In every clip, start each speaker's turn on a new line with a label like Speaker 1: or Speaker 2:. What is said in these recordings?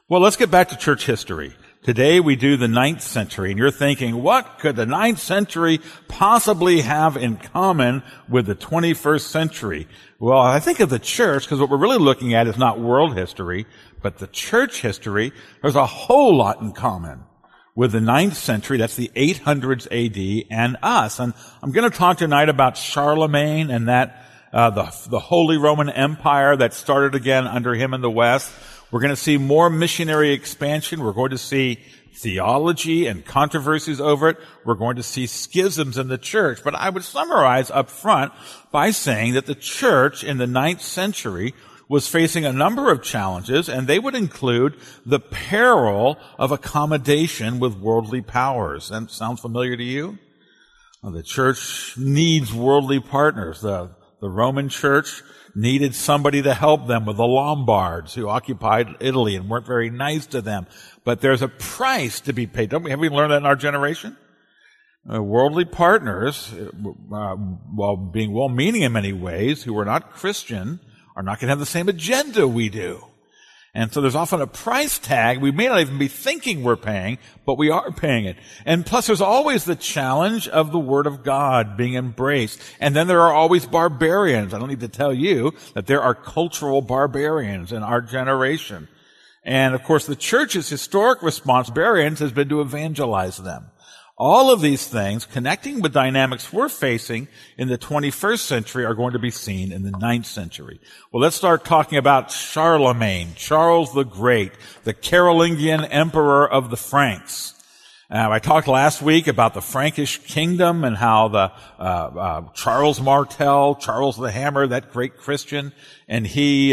Speaker 1: Well, let's get back to church history. Today we do the 9th century, and you're thinking, what could the 9th century possibly have in common with the 21st century? Well, I think of the church, because what we're really looking at is not world history, but the church history. There's a whole lot in common with the 9th century, that's the 800s AD, and us. And I'm going to talk tonight about Charlemagne and that the Holy Roman Empire that started again under him in the West. We're going to see more missionary expansion. We're going to see theology and controversies over it. We're going to see schisms in the church. But I would summarize up front by saying that the church in the 9th century was facing a number of challenges, and they would include the peril of accommodation with worldly powers. That sounds familiar to you? Well, the church needs worldly partners. The Roman church needed somebody to help them with the Lombards who occupied Italy and weren't very nice to them. But there's a price to be paid. Have we learned that in our generation? Worldly partners, while being well-meaning in many ways, who are not Christian, are not going to have the same agenda we do. And so there's often a price tag we may not even be thinking we're paying, but we are paying it. And plus there's always the challenge of the Word of God being embraced. And then there are always barbarians. I don't need to tell you that there are cultural barbarians in our generation. And of course the church's historic response to barbarians has been to evangelize them. All of these things, connecting with dynamics we're facing in the 21st century, are going to be seen in the 9th century. Well, let's start talking about Charlemagne, Charles the Great, the Carolingian emperor of the Franks. I talked last week about the Frankish kingdom and how the Charles Martel, Charles the Hammer, that great Christian, and he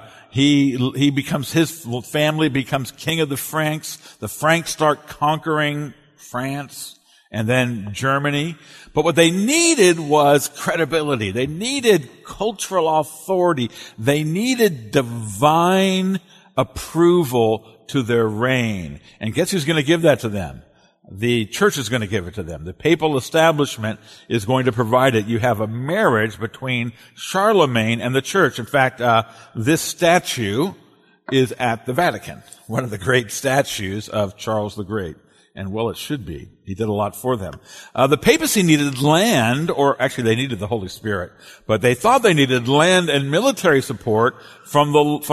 Speaker 1: becomes, his family becomes king of the Franks. The Franks start conquering France and then Germany. But what they needed was credibility. They needed cultural authority. They needed divine approval to their reign. And guess who's going to give that to them? The church is going to give it to them. The papal establishment is going to provide it. You have a marriage between Charlemagne and the church. In fact, this statue is at the Vatican, one of the great statues of Charles the Great. And well, it should be. He did a lot for them. The papacy needed land, or actually they needed the Holy Spirit, but they thought they needed land and military support against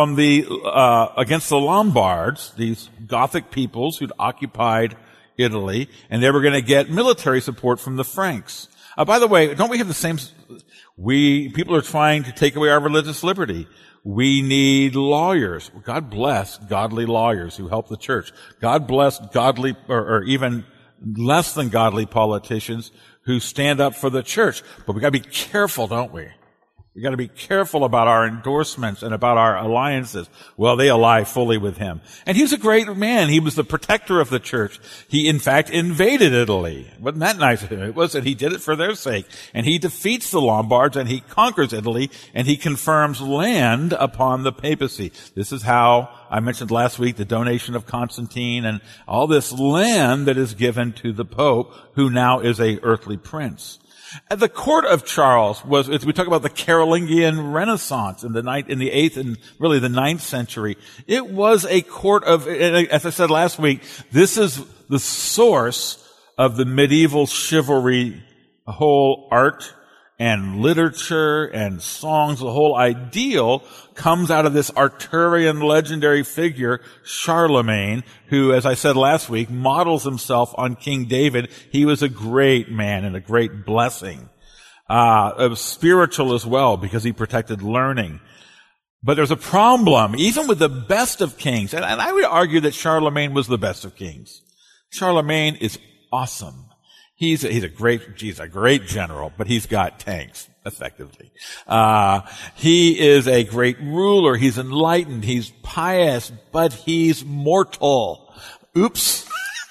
Speaker 1: the Lombards, these Gothic peoples who'd occupied Italy, and they were going to get military support from the Franks. By the way, don't we have the same, people are trying to take away our religious liberty. We need lawyers. God bless godly lawyers who help the church. God bless godly, or even less than godly politicians who stand up for the church. But we gotta be careful, don't we? We gotta be careful about our endorsements and about our alliances. Well, they ally fully with him. And he was a great man. He was the protector of the church. He, in fact, invaded Italy. Wasn't that nice of him? It was that he did it for their sake. And he defeats the Lombards and he conquers Italy and he confirms land upon the papacy. This is how I mentioned last week the donation of Constantine and all this land that is given to the Pope, who now is a earthly prince. At the court of Charles was, as we talk about the Carolingian Renaissance in the 8th and really the 9th century, it was a court of, as I said last week, this is the source of the medieval chivalry, whole art and literature and songs. The whole ideal comes out of this Arthurian legendary figure, Charlemagne, who, as I said last week, models himself on King David. He was a great man and a great blessing. Spiritual as well, because he protected learning. But there's a problem, even with the best of kings, and I would argue that Charlemagne was the best of kings. Charlemagne is awesome. He's a great general, but he's got tanks, effectively. He is a great ruler. He's enlightened. He's pious, but he's mortal. Oops.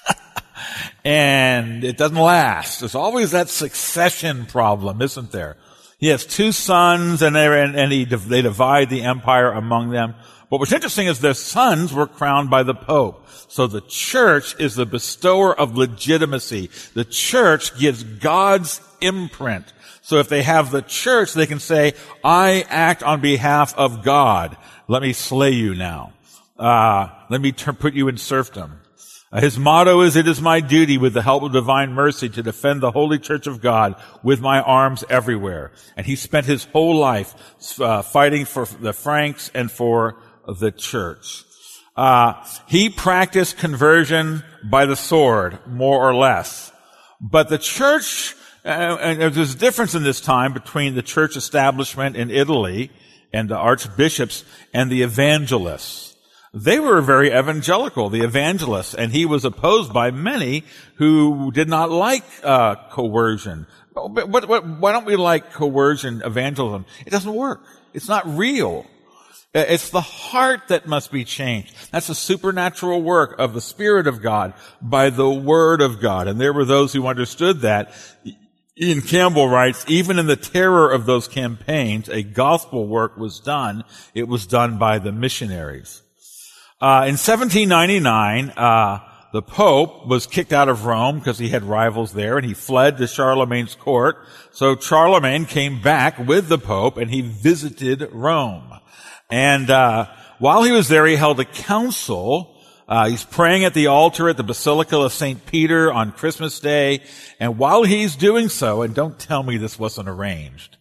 Speaker 1: And it doesn't last. There's always that succession problem, isn't there? He has 2 sons and they divide the empire among them. But what's interesting is their sons were crowned by the Pope. So the church is the bestower of legitimacy. The church gives God's imprint. So if they have the church, they can say, I act on behalf of God. Let me slay you now. let me put you in serfdom. His motto is, "It is my duty, with the help of divine mercy, to defend the holy church of God with my arms everywhere." And he spent his whole life fighting for the Franks and for the church. He practiced conversion by the sword, more or less. But the church, and there's a difference in this time between the church establishment in Italy and the archbishops and the evangelists. They were very evangelical, the evangelists, and he was opposed by many who did not like coercion. But why don't we like coercion evangelism? It doesn't work. It's not real. It's the heart that must be changed. That's the supernatural work of the Spirit of God by the Word of God. And there were those who understood that. Ian Campbell writes, even in the terror of those campaigns, a gospel work was done. It was done by the missionaries. In 1799, the Pope was kicked out of Rome because he had rivals there, and he fled to Charlemagne's court. So Charlemagne came back with the Pope, and he visited Rome. And while he was there, he held a council. He's praying at the altar at the Basilica of St. Peter on Christmas Day. And while he's doing so, and don't tell me this wasn't arranged,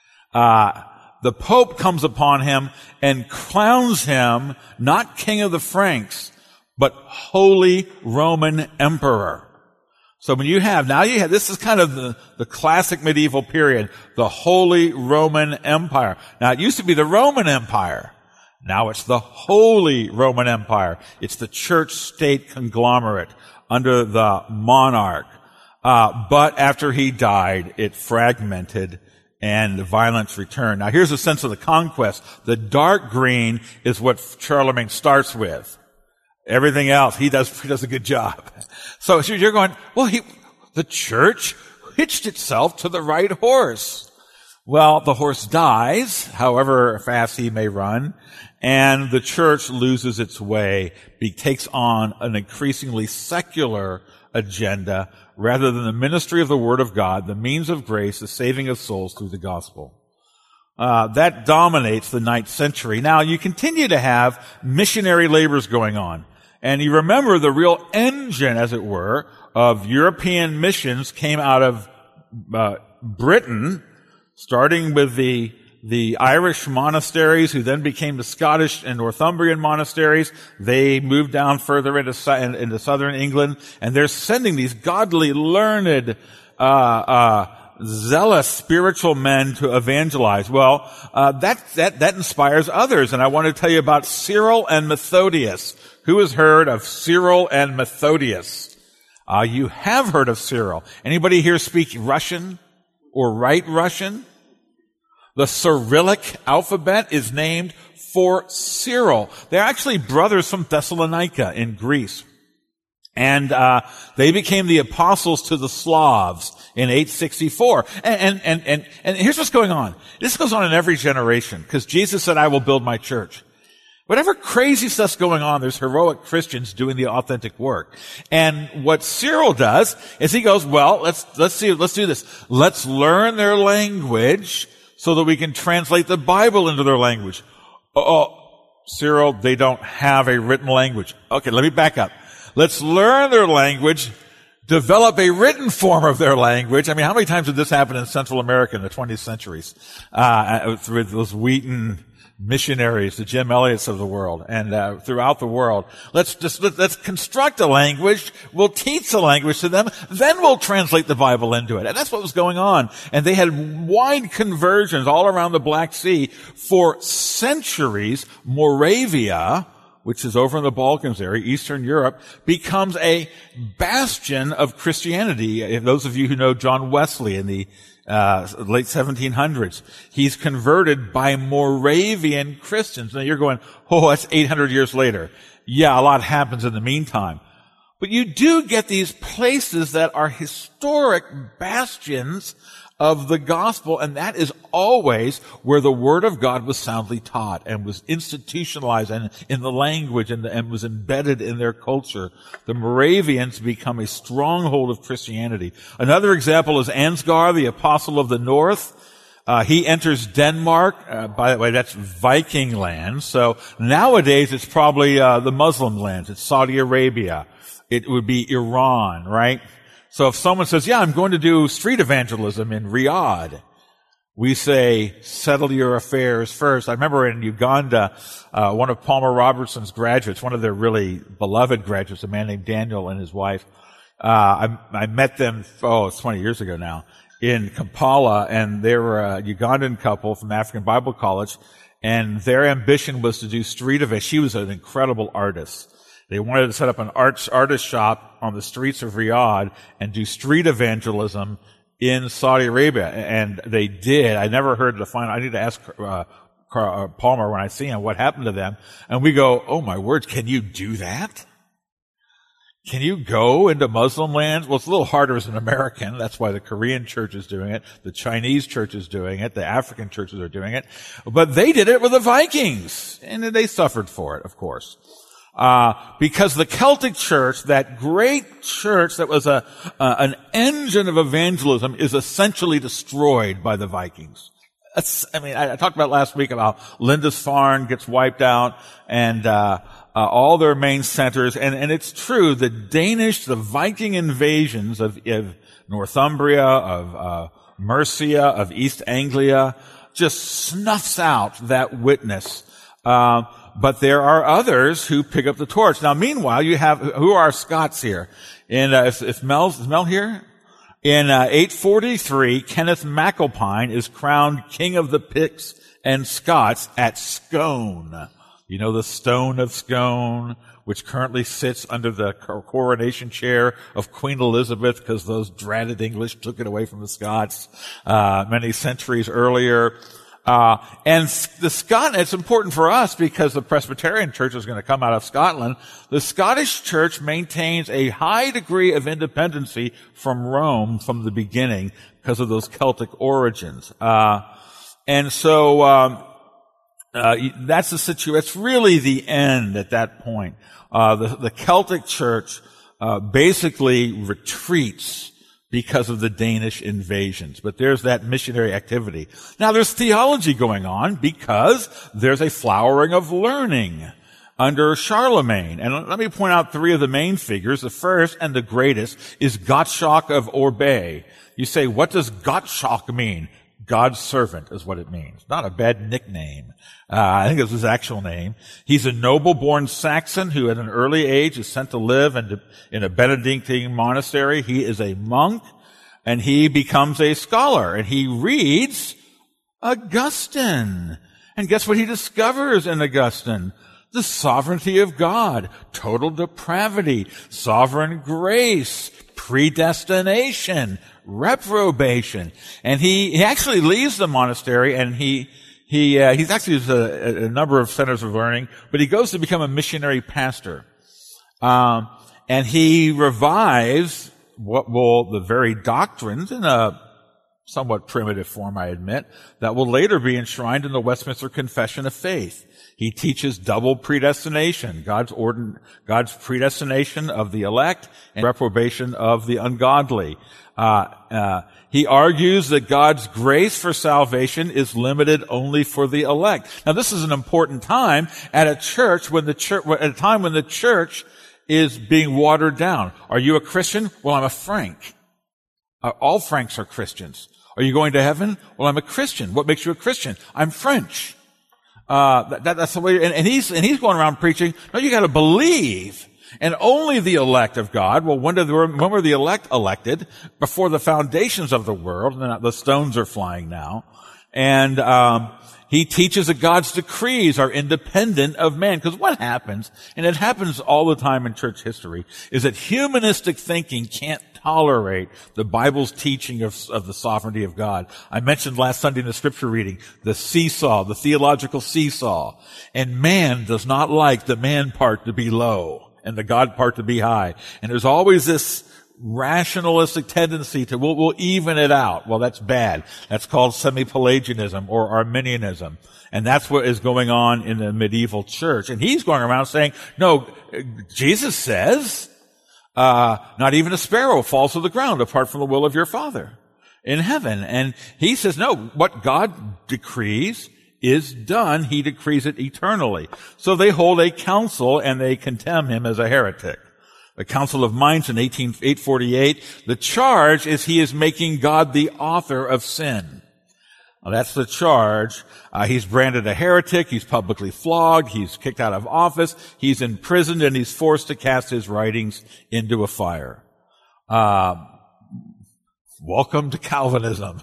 Speaker 1: the Pope comes upon him and crowns him not King of the Franks, but Holy Roman Emperor. So when this is kind of the classic medieval period, the Holy Roman Empire. Now it used to be the Roman Empire. Now it's the Holy Roman Empire. It's the church-state conglomerate under the monarch. But after he died, it fragmented and the violence returned. Now here's a sense of the conquest. The dark green is what Charlemagne starts with. Everything else, he does a good job. So you're going, well, the church hitched itself to the right horse. Well, the horse dies, however fast he may run, and the church loses its way, takes on an increasingly secular agenda rather than the ministry of the Word of God, the means of grace, the saving of souls through the gospel. That dominates the 9th century. Now, you continue to have missionary labors going on. And you remember the real engine, as it were, of European missions came out of Britain, starting with the Irish monasteries, who then became the Scottish and Northumbrian monasteries. They moved down further into southern England, and they're sending these godly, learned, zealous spiritual men to evangelize. Well, that inspires others, and I want to tell you about Cyril and Methodius. Who has heard of Cyril and Methodius? You have heard of Cyril. Anybody here speak Russian or write Russian? The Cyrillic alphabet is named for Cyril. They're actually brothers from Thessalonica in Greece. And they became the apostles to the Slavs in 864. And here's what's going on. This goes on in every generation, because Jesus said, "I will build my church." Whatever crazy stuff's going on, there's heroic Christians doing the authentic work. And what Cyril does is he goes, well, let's do this. Let's learn their language so that we can translate the Bible into their language. Cyril, they don't have a written language. Okay, let me back up. Let's learn their language, develop a written form of their language. I mean, how many times did this happen in Central America in the 20th centuries? With those Wheaton missionaries, the Jim Elliots of the world, and throughout the world. Let's construct a language. We'll teach the language to them. Then we'll translate the Bible into it. And that's what was going on. And they had wide conversions all around the Black Sea for centuries. Moravia, which is over in the Balkans area, Eastern Europe, becomes a bastion of Christianity. Those of you who know John Wesley in the late 1700s, he's converted by Moravian Christians. Now you're going, that's 800 years later. Yeah, a lot happens in the meantime. But you do get these places that are historic bastions of the gospel, and that is always where the Word of God was soundly taught and was institutionalized and in the language and was embedded in their culture. The Moravians become a stronghold of Christianity. Another example is Ansgar, the apostle of the north. He enters Denmark. By the way, that's Viking land. So nowadays it's probably the Muslim lands. It's Saudi Arabia. It would be Iran, right? So if someone says, yeah, I'm going to do street evangelism in Riyadh, we say, settle your affairs first. I remember in Uganda, one of Palmer Robertson's graduates, one of their really beloved graduates, a man named Daniel and his wife, I met them, it's 20 years ago now, in Kampala, and they were a Ugandan couple from African Bible College, and their ambition was to do street events. She was an incredible artist. They wanted to set up an artist shop on the streets of Riyadh and do street evangelism in Saudi Arabia, and they did. I never heard the final. I need to ask Palmer when I see him what happened to them. And we go, oh my words, can you do that? Can you go into Muslim lands? Well, it's a little harder as an American. That's why the Korean church is doing it. The Chinese church is doing it. The African churches are doing it. But they did it with the Vikings, and they suffered for it, of course. Because the Celtic church, that great church that was an engine of evangelism, is essentially destroyed by the Vikings. I talked about last week about Lindisfarne gets wiped out, and all their main centers, and it's true, the Viking invasions of Northumbria, of Mercia, of East Anglia, just snuffs out that witness. But there are others who pick up the torch. Now, meanwhile, who are Scots here? Is Mel here? In 843, Kenneth MacAlpine is crowned King of the Picts and Scots at Scone. You know the Stone of Scone, which currently sits under the coronation chair of Queen Elizabeth because those dratted English took it away from the Scots many centuries earlier. And it's important for us because the Presbyterian Church is going to come out of Scotland. The Scottish Church maintains a high degree of independency from Rome from the beginning because of those Celtic origins. And so, that's the situation. It's really the end at that point. The Celtic Church, basically retreats because of the Danish invasions. But there's that missionary activity. Now there's theology going on because there's a flowering of learning under Charlemagne. And let me point out three of the main figures. The first and the greatest is Gottschalk of Orbay. You say, what does Gottschalk mean? God's servant is what it means. Not a bad nickname. I think it was his actual name. He's a noble-born Saxon who at an early age is sent to live in a Benedictine monastery. He is a monk, and he becomes a scholar, and he reads Augustine. And guess what he discovers in Augustine? The sovereignty of God, total depravity, sovereign grace, predestination, reprobation. And he actually leaves the monastery, and he's actually a number of centers of learning, but he goes to become a missionary pastor. And he revives the very doctrines in a somewhat primitive form, I admit, that will later be enshrined in the Westminster Confession of Faith. He teaches double predestination, God's predestination of the elect and reprobation of the ungodly. He argues that God's grace for salvation is limited only for the elect. Now, this is an important time at a time when the church is being watered down. Are you a Christian? Well, I'm a Frank. All Franks are Christians. Are you going to heaven? Well, I'm a Christian. What makes you a Christian? I'm French. That's the way, and he's going around preaching, no, you gotta believe. And only the elect of God. Well, when were the elect elected? Before the foundations of the world. And the stones are flying now. And, he teaches that God's decrees are independent of man. Because what happens, and it happens all the time in church history, is that humanistic thinking can't tolerate the Bible's teaching of the sovereignty of God. I mentioned last Sunday in the scripture reading, the seesaw, the theological seesaw. And man does not like the man part to be low and the God part to be high. And there's always this rationalistic tendency to, we'll even it out. Well, that's bad. That's called semi-Pelagianism or Arminianism. And that's what is going on in the medieval church. And he's going around saying, no, Jesus says, not even a sparrow falls to the ground apart from the will of your Father. in heaven. And he says, no, what God decrees is done. He decrees it eternally. So they hold a council and they condemn him as a heretic. The Council of Mainz in 848, the charge is he is making God the author of sin. Now, that's the charge. He's branded a heretic. He's publicly flogged. He's kicked out of office. He's imprisoned, and he's forced to cast his writings into a fire. Welcome to Calvinism.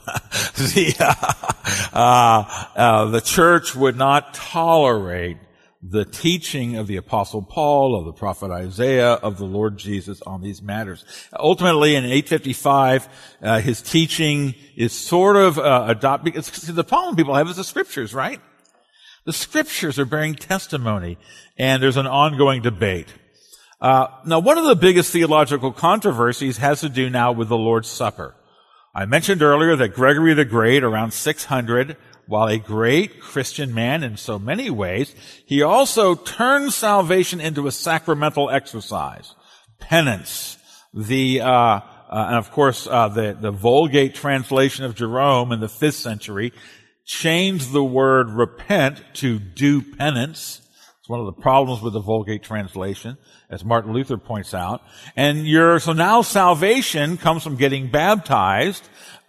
Speaker 1: The church would not tolerate the teaching of the Apostle Paul, of the prophet Isaiah, of the Lord Jesus on these matters. Ultimately, in 855, his teaching is sort of adopted. The problem people have is the Scriptures, right? The Scriptures are bearing testimony, and there's an ongoing debate. Now, one of the biggest theological controversies has to do now with the Lord's Supper. I mentioned earlier that Gregory the Great, around 600, while a great Christian man in so many ways, he also turned salvation into a sacramental exercise. Penance. And of course, the Vulgate translation of Jerome in the 5th century changed the word repent to do penance. It's one of the problems with the Vulgate translation, as Martin Luther points out. And so now salvation comes from getting baptized,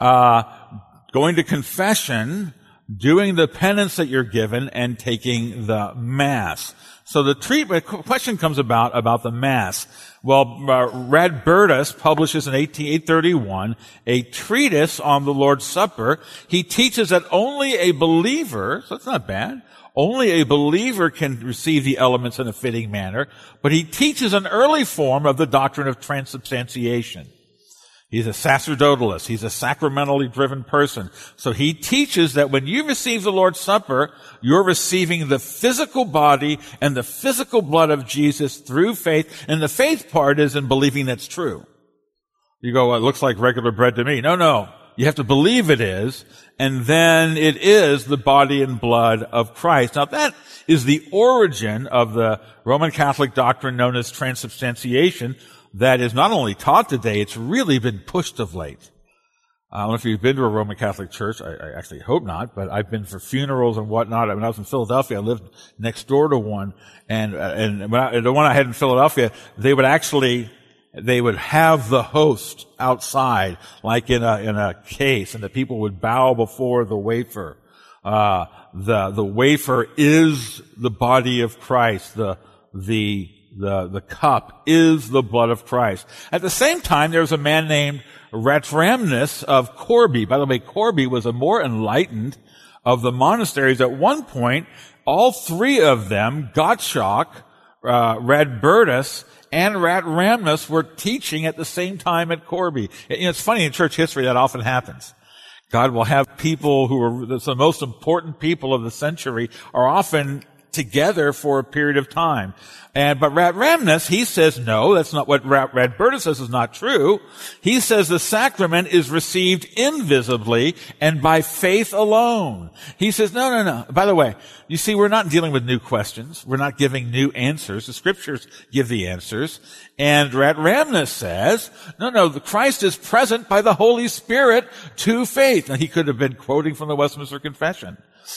Speaker 1: going to confession, doing the penance that you're given, and taking the Mass. So the question comes about the Mass. Well, Radbertus publishes in 831 a treatise on the Lord's Supper. He teaches that only a believer, so that's not bad, only a believer can receive the elements in a fitting manner, but he teaches an early form of the doctrine of transubstantiation. He's a sacerdotalist. He's a sacramentally driven person. So he teaches that when you receive the Lord's Supper, you're receiving the physical body and the physical blood of Jesus through faith. And the faith part is in believing that's true. You go, well, it looks like regular bread to me. No. You have to believe it is. And then it is the body and blood of Christ. Now that is the origin of the Roman Catholic doctrine known as transubstantiation, that is not only taught today, it's really been pushed of late. I don't know if you've been to a Roman Catholic church. I actually hope not, but I've been for funerals and whatnot. When I was in Philadelphia, I lived next door to one, and the one I had in Philadelphia, they would have the host outside, like in a case, and the people would bow before the wafer. The wafer is the body of Christ. The cup is the blood of Christ. At the same time, there was a man named Ratramnus of Corbie. By the way, Corbie was a more enlightened of the monasteries. At one point, all three of them, Gottschalk, Radbertus, and Ratramnus were teaching at the same time at Corbie. It's funny in church history that often happens. God will have people who are the most important people of the century are often together for a period of time. But Ratramnus, he says, no, that's not what Radbertus says is not true. He says the sacrament is received invisibly and by faith alone. He says, no. By the way, you see, we're not dealing with new questions. We're not giving new answers. The Scriptures give the answers. And Ratramnus says, no, the Christ is present by the Holy Spirit to faith. And he could have been quoting from the Westminster Confession.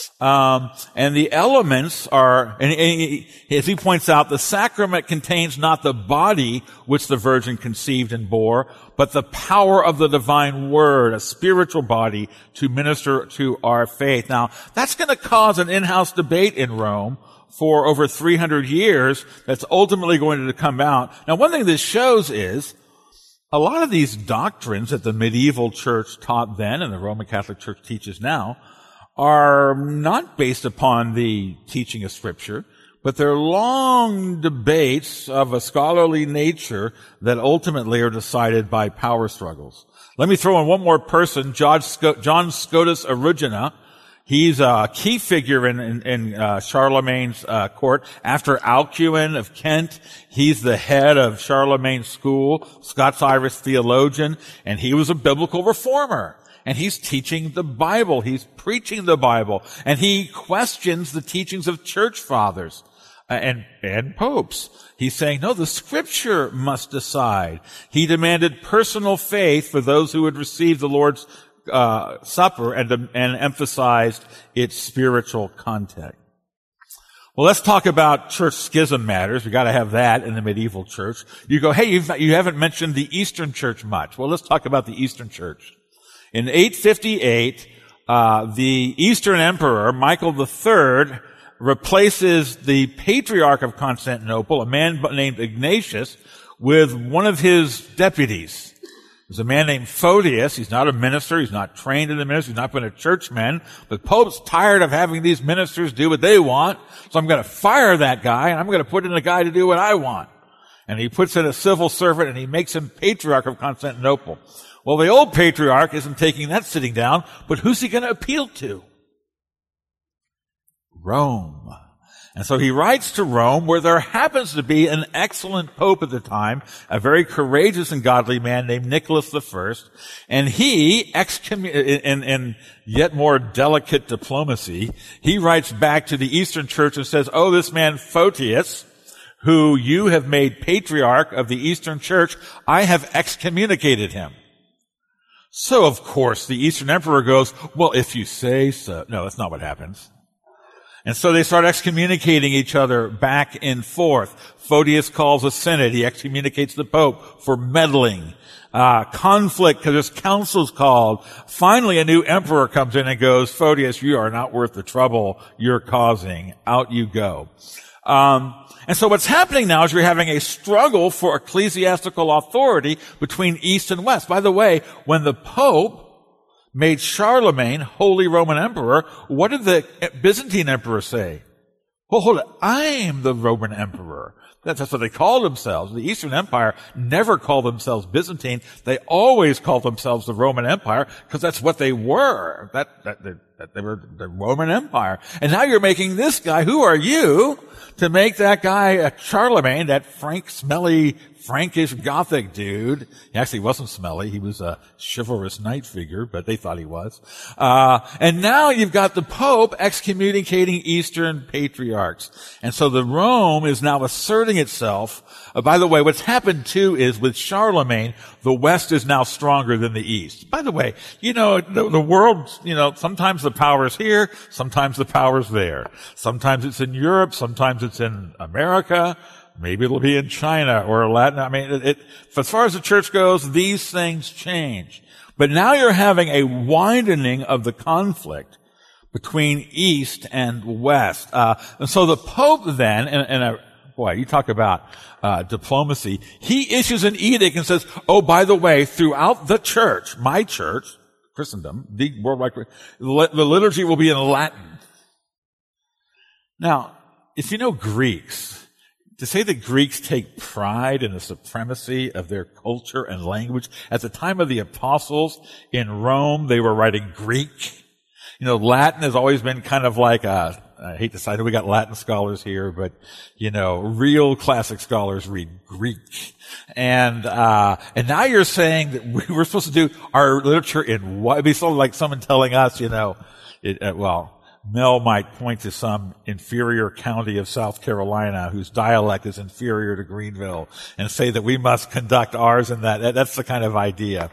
Speaker 1: And the elements are, as he points out, the sacrament contains not the body which the Virgin conceived and bore, but the power of the divine word, a spiritual body to minister to our faith. Now, that's going to cause an in-house debate in Rome for over 300 years that's ultimately going to come out. Now, one thing this shows is a lot of these doctrines that the medieval church taught then and the Roman Catholic Church teaches now are not based upon the teaching of Scripture, but they're long debates of a scholarly nature that ultimately are decided by power struggles. Let me throw in one more person, John Scotus Erugena. He's a key figure in Charlemagne's court. After Alcuin of Kent, he's the head of Charlemagne's school, Scots-Irish theologian, and he was a biblical reformer. And he's teaching the Bible. He's preaching the Bible. And he questions the teachings of church fathers and popes. He's saying, no, the Scripture must decide. He demanded personal faith for those who would receive the Lord's Supper and emphasized its spiritual context. Well, let's talk about church schism matters. We got to have that in the medieval church. You go, hey, you haven't mentioned the Eastern Church much. Well, let's talk about the Eastern Church. In 858, the Eastern Emperor, Michael III, replaces the Patriarch of Constantinople, a man named Ignatius, with one of his deputies. There's a man named Photius. He's not a minister. He's not trained in the ministry. He's not been a churchman. The Pope's tired of having these ministers do what they want. So I'm going to fire that guy and I'm going to put in a guy to do what I want. And he puts in a civil servant and he makes him Patriarch of Constantinople. Well, the old Patriarch isn't taking that sitting down, but who's he going to appeal to? Rome. And so he writes to Rome, where there happens to be an excellent pope at the time, a very courageous and godly man named Nicholas I, and he, in yet more delicate diplomacy, he writes back to the Eastern Church and says, oh, this man Photius, who you have made Patriarch of the Eastern Church, I have excommunicated him. So, of course, the Eastern Emperor goes, well, if you say so. No, that's not what happens. And so they start excommunicating each other back and forth. Photius calls a synod. He excommunicates the Pope for meddling. Conflict, because there's councils called. Finally, a new emperor comes in and goes, Photius, you are not worth the trouble you're causing. Out you go. And so what's happening now is you're having a struggle for ecclesiastical authority between East and West. By the way, when the Pope made Charlemagne Holy Roman Emperor, what did the Byzantine Emperor say? Well, hold it. I'm the Roman Emperor. That's what they called themselves. The Eastern Empire never called themselves Byzantine. They always called themselves the Roman Empire because that's what they were. They were the Roman Empire. And now you're making this guy, who are you, to make that guy Charlemagne, that smelly, Frankish Gothic dude. He actually wasn't smelly. He was a chivalrous knight figure, but they thought he was. And now you've got the Pope excommunicating Eastern patriarchs. And so the Rome is now asserting itself. By the way, what's happened too is with Charlemagne, the West is now stronger than the East. By the way, the world, sometimes the power's here, sometimes the power's there. Sometimes it's in Europe, sometimes it's in America. Maybe it'll be in China or Latin. I mean, as far as the church goes, these things change. But now you're having a widening of the conflict between East and West. And so the Pope then, boy, you talk about diplomacy, he issues an edict and says, oh, by the way, throughout the church, my church, Christendom, the worldwide, the liturgy will be in Latin. Now, if you know Greeks, to say that Greeks take pride in the supremacy of their culture and language, at the time of the apostles in Rome, they were writing Greek. Latin has always been kind of like I hate to say, I know we got Latin scholars here, but, real classic scholars read Greek. And now you're saying that we're supposed to do our literature in what? It'd be sort of like someone telling us, Mel might point to some inferior county of South Carolina whose dialect is inferior to Greenville and say that we must conduct ours in that. That's the kind of idea.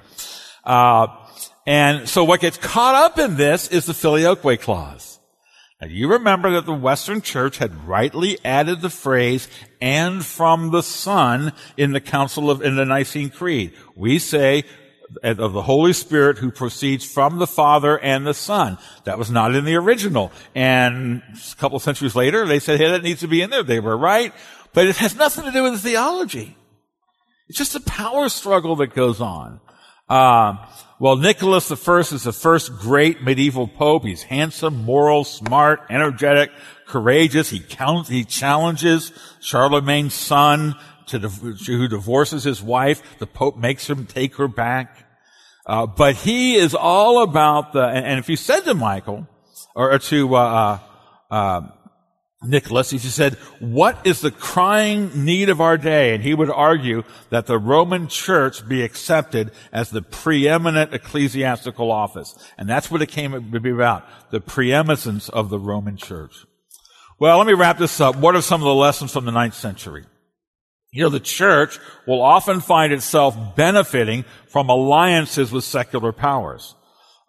Speaker 1: And so what gets caught up in this is the Filioque clause. Now you remember that the Western Church had rightly added the phrase, and from the Son in the Nicene Creed. We say, of the Holy Spirit who proceeds from the Father and the Son. That was not in the original. And a couple of centuries later, they said, hey, that needs to be in there. They were right. But it has nothing to do with the theology. It's just a power struggle that goes on. Nicholas I is the first great medieval pope. He's handsome, moral, smart, energetic, courageous. He challenges Charlemagne's son who divorces his wife. The Pope makes him take her back. But he is all about and if you said to Michael, or to, Nicholas, he said, what is the crying need of our day? And he would argue that the Roman Church be accepted as the preeminent ecclesiastical office. And that's what it came to be about, the preeminence of the Roman Church. Well, let me wrap this up. What are some of the lessons from the 9th century? The church will often find itself benefiting from alliances with secular powers.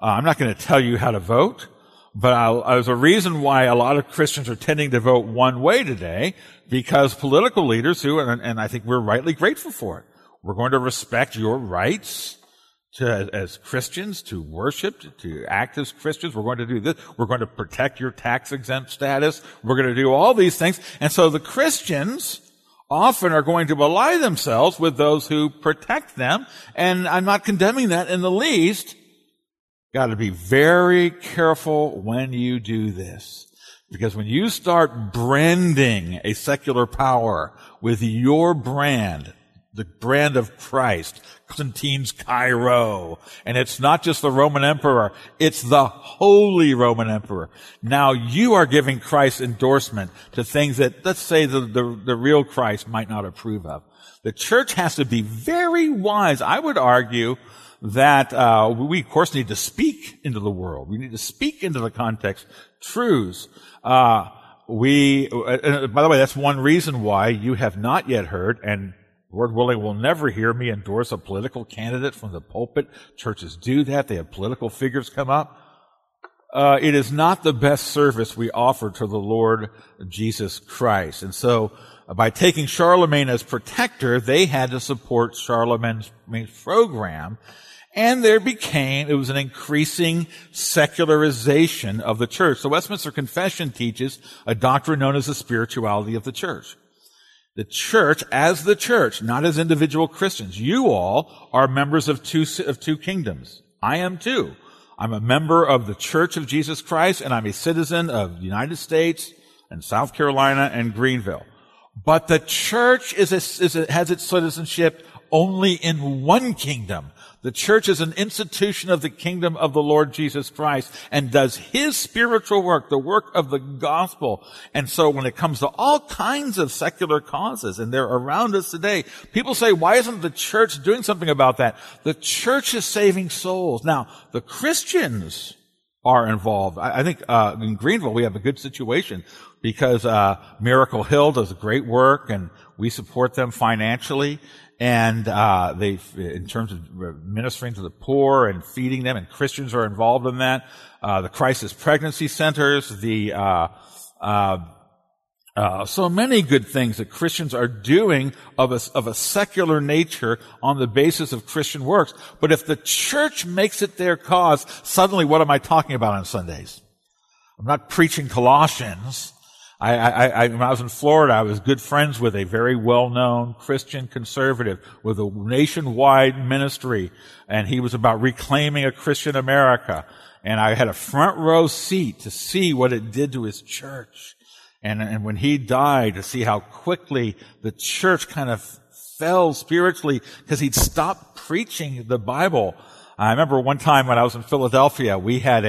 Speaker 1: I'm not going to tell you how to vote, but there's a reason why a lot of Christians are tending to vote one way today, because political leaders and I think we're rightly grateful for it. We're going to respect your rights as Christians to worship, to act as Christians. We're going to do this. We're going to protect your tax-exempt status. We're going to do all these things. And so the Christians often are going to ally themselves with those who protect them. And I'm not condemning that in the least. Got to be very careful when you do this. Because when you start branding a secular power with your brand, the brand of Christ, Constantine's Cairo, and it's not just the Roman emperor, it's the Holy Roman Emperor. Now you are giving Christ's endorsement to things that, let's say, the real Christ might not approve of. The church has to be very wise. I would argue that we, of course, need to speak into the world. We need to speak into the context truths. By the way, that's one reason why you have not yet heard, and Lord willing, will never hear me endorse a political candidate from the pulpit. Churches do that. They have political figures come up. It is not the best service we offer to the Lord Jesus Christ. And so, by taking Charlemagne as protector, they had to support Charlemagne's program. And it was an increasing secularization of the church. The Westminster Confession teaches a doctrine known as the spirituality of the church. The church, as the church, not as individual Christians. You all are members of two kingdoms. I am too. I'm a member of the Church of Jesus Christ, and I'm a citizen of the United States and South Carolina and Greenville. But the church has its citizenship only in one kingdom. The church is an institution of the kingdom of the Lord Jesus Christ and does His spiritual work, the work of the gospel. And so when it comes to all kinds of secular causes, and they're around us today, people say, why isn't the church doing something about that? The church is saving souls. Now, the Christians are involved. I think in Greenville we have a good situation because Miracle Hill does great work, and we support them financially. And in terms of ministering to the poor and feeding them, and Christians are involved in that. The crisis pregnancy centers, so many good things that Christians are doing of a secular nature on the basis of Christian works. But if the church makes it their cause, suddenly what am I talking about on Sundays? I'm not preaching Colossians. When I was in Florida, I was good friends with a very well-known Christian conservative with a nationwide ministry, and he was about reclaiming a Christian America. And I had a front row seat to see what it did to his church. And when he died, to see how quickly the church kind of fell spiritually because he'd stopped preaching the Bible. I remember one time when I was in Philadelphia, we had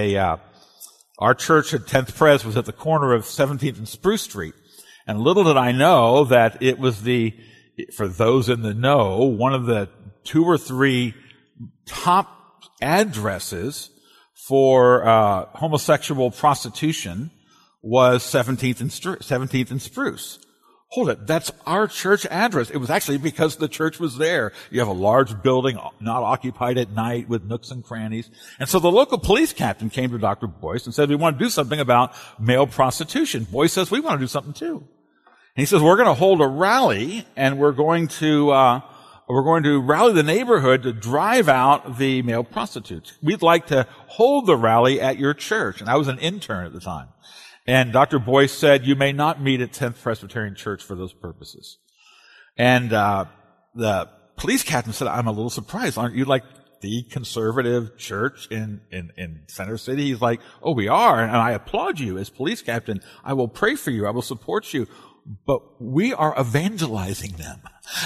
Speaker 1: our church at 10th Pres was at the corner of 17th and Spruce Street. And little did I know that it was for those in the know, one of the 2 or 3 top addresses for homosexual prostitution was 17th and Spruce. Hold it, that's our church address. It was actually because the church was there. You have a large building not occupied at night with nooks and crannies. And so the local police captain came to Dr. Boyce and said, we want to do something about male prostitution. Boyce says, we want to do something too. And he says, we're going to hold a rally, and we're going to rally the neighborhood to drive out the male prostitutes. We'd like to hold the rally at your church. And I was an intern at the time. And Dr. Boyce said, you may not meet at 10th Presbyterian Church for those purposes. And the police captain said, I'm a little surprised. Aren't you like the conservative church in Center City? He's like, oh, we are. And I applaud you as police captain. I will pray for you. I will support you. But we are evangelizing them.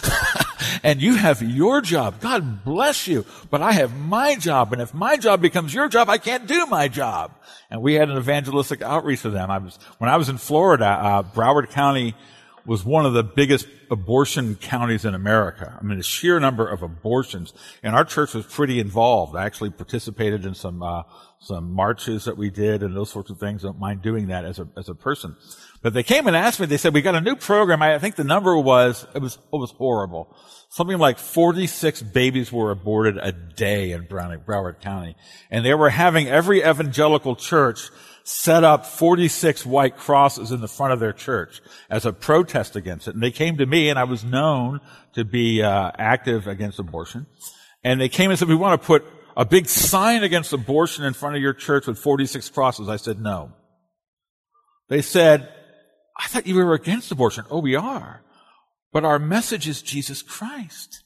Speaker 1: And you have your job. God bless you. But I have my job. And if my job becomes your job, I can't do my job. And we had an evangelistic outreach to them. When I was in Florida, Broward County was one of the biggest abortion counties in America. I mean, the sheer number of abortions. And our church was pretty involved. I actually participated in some marches that we did and those sorts of things. I don't mind doing that as a person. But they came and asked me, they said, we got a new program. I think the number was horrible. Something like 46 babies were aborted a day in Broward County. And they were having every evangelical church set up 46 white crosses in the front of their church as a protest against it. And they came to me, and I was known to be active against abortion. And they came and said, we want to put a big sign against abortion in front of your church with 46 crosses. I said, no. They said, I thought you were against abortion. Oh, we are. But our message is Jesus Christ.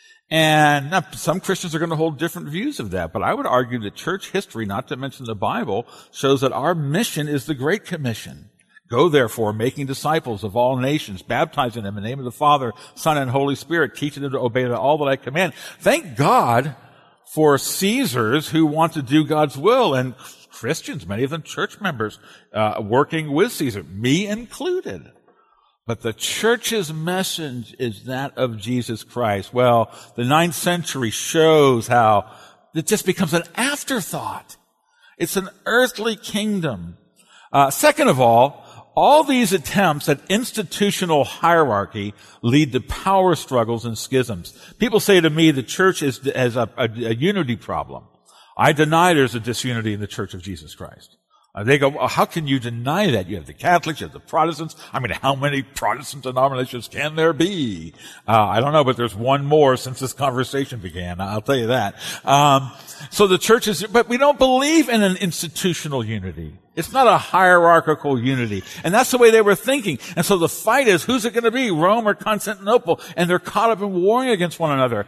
Speaker 1: And now, some Christians are going to hold different views of that, but I would argue that church history, not to mention the Bible, shows that our mission is the Great Commission. Go therefore, making disciples of all nations, baptizing them in the name of the Father, Son, and Holy Spirit, teaching them to obey all that I command. Thank God for Caesars who want to do God's will, and Christians, many of them church members, working with Caesar, me included. But the church's message is that of Jesus Christ. Well, the 9th century shows how it just becomes an afterthought. It's an earthly kingdom. Second of all these attempts at institutional hierarchy lead to power struggles and schisms. People say to me the church has a unity problem. I deny there's a disunity in the Church of Jesus Christ. They go, well, how can you deny that? You have the Catholics, you have the Protestants. I mean, how many Protestant denominations can there be? I don't know, but there's one more since this conversation began. I'll tell you that. So the church but we don't believe in an institutional unity. It's not a hierarchical unity. And that's the way they were thinking. And so the fight is, who's it going to be, Rome or Constantinople? And they're caught up in warring against one another.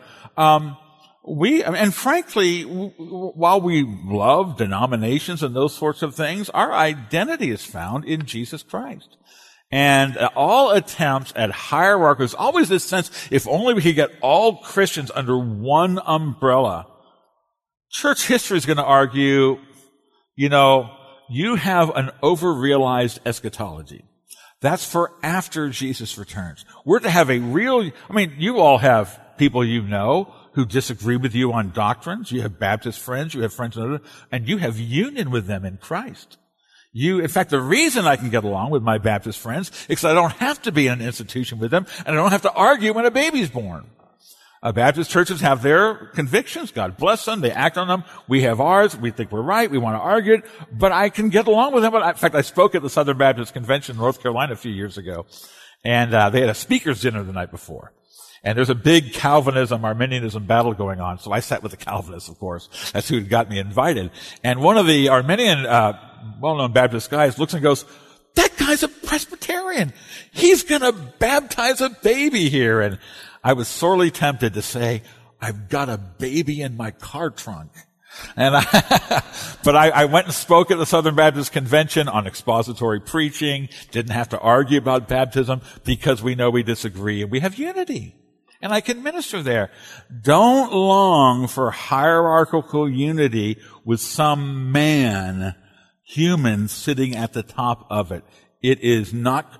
Speaker 1: And frankly, while we love denominations and those sorts of things, our identity is found in Jesus Christ. And all attempts at hierarchy, there's always this sense, if only we could get all Christians under one umbrella. Church history is going to argue, you have an over-realized eschatology. That's for after Jesus returns. We're to have you all have people you know who disagree with you on doctrines. You have Baptist friends, you have friends, and you have union with them in Christ. In fact, the reason I can get along with my Baptist friends is because I don't have to be in an institution with them, and I don't have to argue when a baby's born. Baptist churches have their convictions. God bless them. They act on them. We have ours. We think we're right. We want to argue it, but I can get along with them. In fact, I spoke at the Southern Baptist Convention in North Carolina a few years ago, and they had a speaker's dinner the night before. And there's a big Calvinism, Arminianism battle going on. So I sat with the Calvinists, of course. That's who got me invited. And one of the Arminian, well-known Baptist guys looks and goes, that guy's a Presbyterian. He's gonna baptize a baby here. And I was sorely tempted to say, I've got a baby in my car trunk. But I went and spoke at the Southern Baptist Convention on expository preaching, didn't have to argue about baptism because we know we disagree and we have unity. And I can minister there. Don't long for hierarchical unity with some human sitting at the top of it. It is not,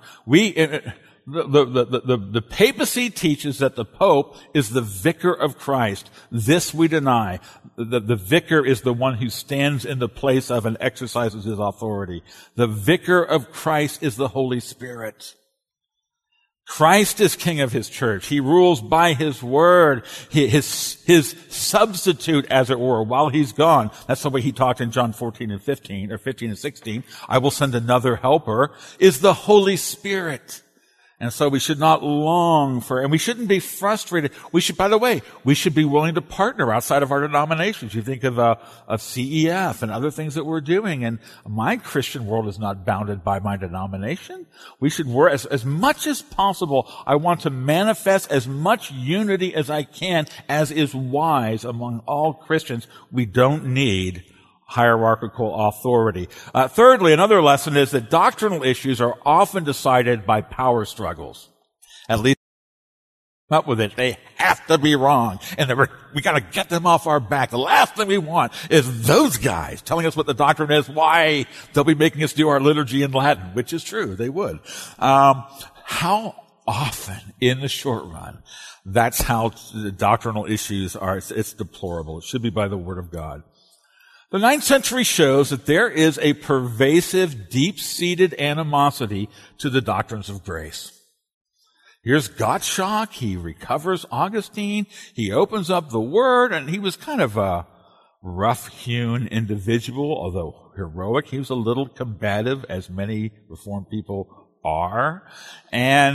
Speaker 1: the papacy teaches that the Pope is the vicar of Christ. This we deny. The vicar is the one who stands in the place of and exercises his authority. The vicar of Christ is the Holy Spirit. Christ is king of his church. He rules by his word, his substitute, as it were, while he's gone. That's the way he talked in John 14 and 15, or 15 and 16. I will send another helper, is the Holy Spirit. And so we should not long for, and we shouldn't be frustrated. We should be willing to partner outside of our denominations. You think of CEF and other things that we're doing, and my Christian world is not bounded by my denomination. We should work as much as possible. I want to manifest as much unity as I can, as is wise among all Christians. We don't need hierarchical authority. Thirdly, another lesson is that doctrinal issues are often decided by power struggles. At least up with it. They have to be wrong. And we got to get them off our back. The last thing we want is those guys telling us what the doctrine is, why they'll be making us do our liturgy in Latin, which is true. They would. How often, in the short run, that's how the doctrinal issues are. It's deplorable. It should be by the Word of God. The 9th century shows that there is a pervasive, deep-seated animosity to the doctrines of grace. Here's Gottschalk. He recovers Augustine. He opens up the Word, and he was kind of a rough-hewn individual, although heroic. He was a little combative, as many Reformed people are. And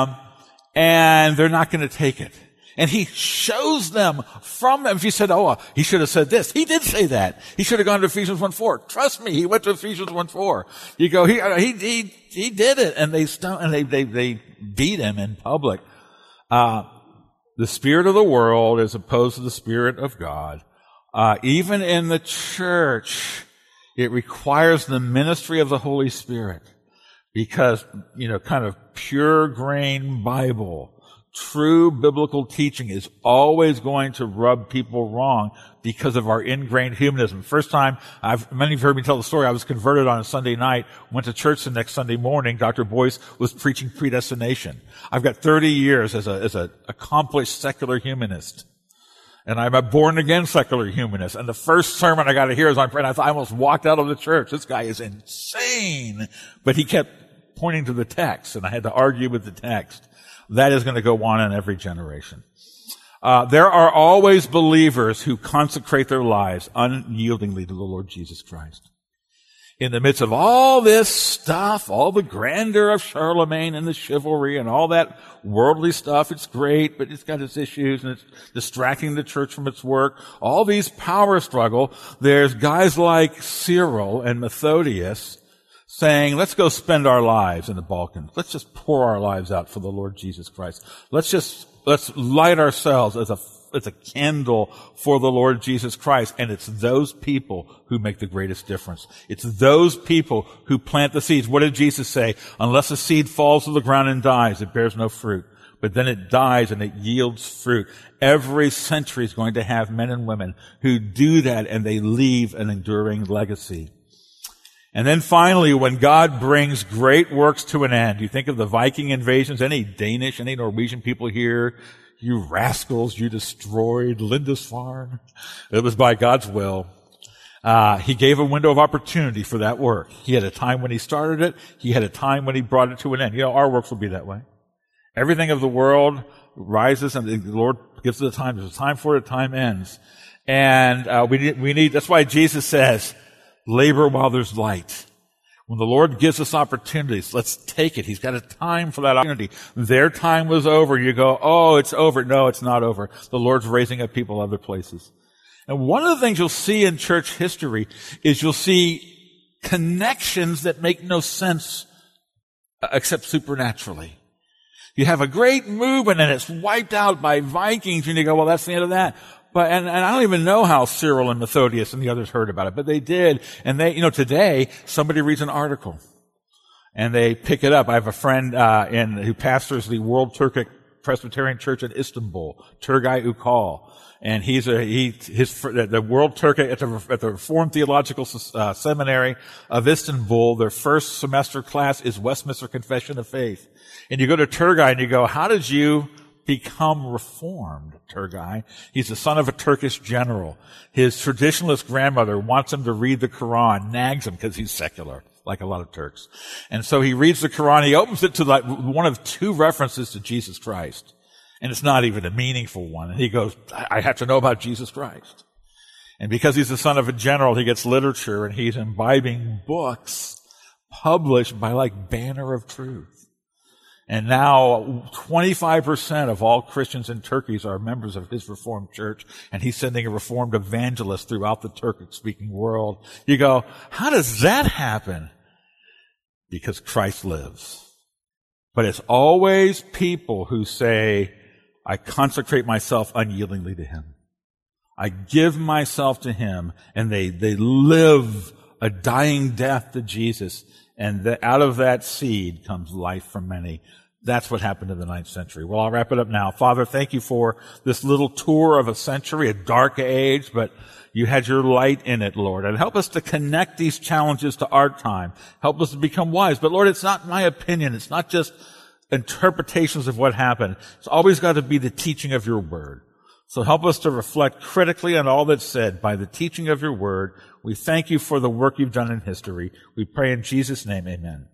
Speaker 1: they're not going to take it. And he shows them from them. If you said, he should have said this. He did say that. He should have gone to Ephesians 1:4. Trust me, he went to Ephesians 1:4. You go, he did it. And they beat him in public. The spirit of the world is opposed to the Spirit of God. Even in the church, it requires the ministry of the Holy Spirit. Because, kind of pure grain Bible, true biblical teaching is always going to rub people wrong because of our ingrained humanism. First time, many of you have heard me tell the story, I was converted on a Sunday night, went to church the next Sunday morning, Dr. Boyce was preaching predestination. I've got 30 years as a accomplished secular humanist. And I'm a born-again secular humanist. And the first sermon I got to hear is on prayer, and I almost walked out of the church. This guy is insane. But he kept pointing to the text, and I had to argue with the text. That is going to go on in every generation. There are always believers who consecrate their lives unyieldingly to the Lord Jesus Christ. In the midst of all this stuff, all the grandeur of Charlemagne and the chivalry and all that worldly stuff, it's great, but it's got its issues and it's distracting the church from its work. All these power struggle, there's guys like Cyril and Methodius saying, let's go spend our lives in the Balkans. Let's just pour our lives out for the Lord Jesus Christ. Let's light ourselves as a candle for the Lord Jesus Christ. And it's those people who make the greatest difference. It's those people who plant the seeds. What did Jesus say? Unless a seed falls to the ground and dies, it bears no fruit. But then it dies and it yields fruit. Every century is going to have men and women who do that, and they leave an enduring legacy. And then finally, when God brings great works to an end, you think of the Viking invasions, any Danish, any Norwegian people here, you rascals, you destroyed Lindisfarne. It was by God's will. He gave a window of opportunity for that work. He had a time when he started it. He had a time when he brought it to an end. Our works will be that way. Everything of the world rises, and the Lord gives it a time. There's a time for it, a time ends. And we need, that's why Jesus says, labor while there's light. When the Lord gives us opportunities, let's take it. He's got a time for that opportunity. Their time was over. You go, it's over. No, it's not over. The Lord's raising up people other places. And one of the things you'll see in church history is you'll see connections that make no sense except supernaturally. You have a great movement and it's wiped out by Vikings, and you go, well, that's the end of that. But, and I don't even know how Cyril and Methodius and the others heard about it, but they did. And today, somebody reads an article and they pick it up. I have a friend, who pastors the World Turkic Presbyterian Church in Istanbul, Turgay Ukal. And the World Turkic at the Reformed Theological Seminary of Istanbul, their first semester class is Westminster Confession of Faith. And you go to Turgay and you go, how did you become reformed, Turgay? He's the son of a Turkish general. His traditionalist grandmother wants him to read the Quran, nags him because he's secular, like a lot of Turks. And so he reads the Quran. He opens it to one of two references to Jesus Christ. And it's not even a meaningful one. And he goes, I have to know about Jesus Christ. And because he's the son of a general, he gets literature, and he's imbibing books published by Banner of Truth. And now 25% of all Christians in Turkey are members of his Reformed church, and he's sending a Reformed evangelist throughout the Turkic-speaking world. You go, how does that happen? Because Christ lives. But it's always people who say, I consecrate myself unyieldingly to him. I give myself to him, and they live a dying death to Jesus. And out of that seed comes life for many. That's what happened in the 9th century. Well, I'll wrap it up now. Father, thank you for this little tour of a century, a dark age, but you had your light in it, Lord. And help us to connect these challenges to our time. Help us to become wise. But Lord, it's not my opinion. It's not just interpretations of what happened. It's always got to be the teaching of your word. So help us to reflect critically on all that's said by the teaching of your word. We thank you for the work you've done in history. We pray in Jesus' name, amen.